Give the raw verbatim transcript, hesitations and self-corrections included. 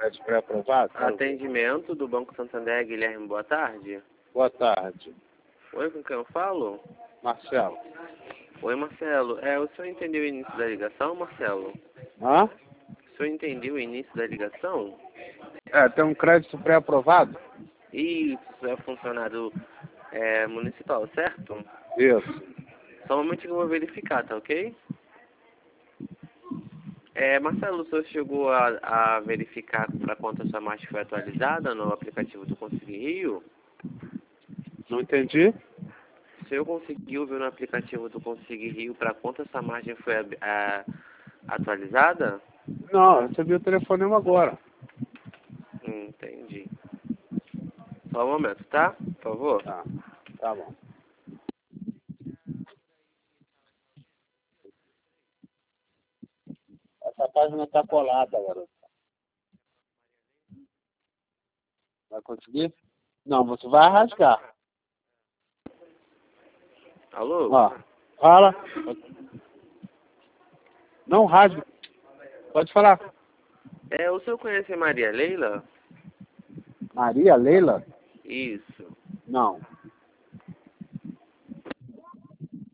crédito pré-aprovado? Atendimento do Banco Santander, Guilherme, boa tarde. Boa tarde. Oi, com quem eu falo? Marcelo. Oi, Marcelo. É, o senhor entendeu o início da ligação, Marcelo? Hã? O senhor entendeu o início da ligação? É, tem um crédito pré-aprovado? Isso, é funcionário é, municipal, certo? Isso. Só um momento que eu vou verificar, tá ok? É, Marcelo, o senhor chegou a, a verificar para quanto a sua margem foi atualizada no aplicativo do Consegui Rio? Não entendi? O senhor conseguiu ver no aplicativo do Consegui Rio para quanto essa margem foi a, atualizada? Não, eu recebi o telefonema agora. Hum, entendi. Só um momento, tá? Por favor. Tá, tá bom. Essa página está colada, garoto. Vai conseguir? Não, você vai rasgar. Alô? Ó, fala. Não rasgue. Pode falar. É, o senhor conhece Maria Leila? Maria Leila? Isso. Não.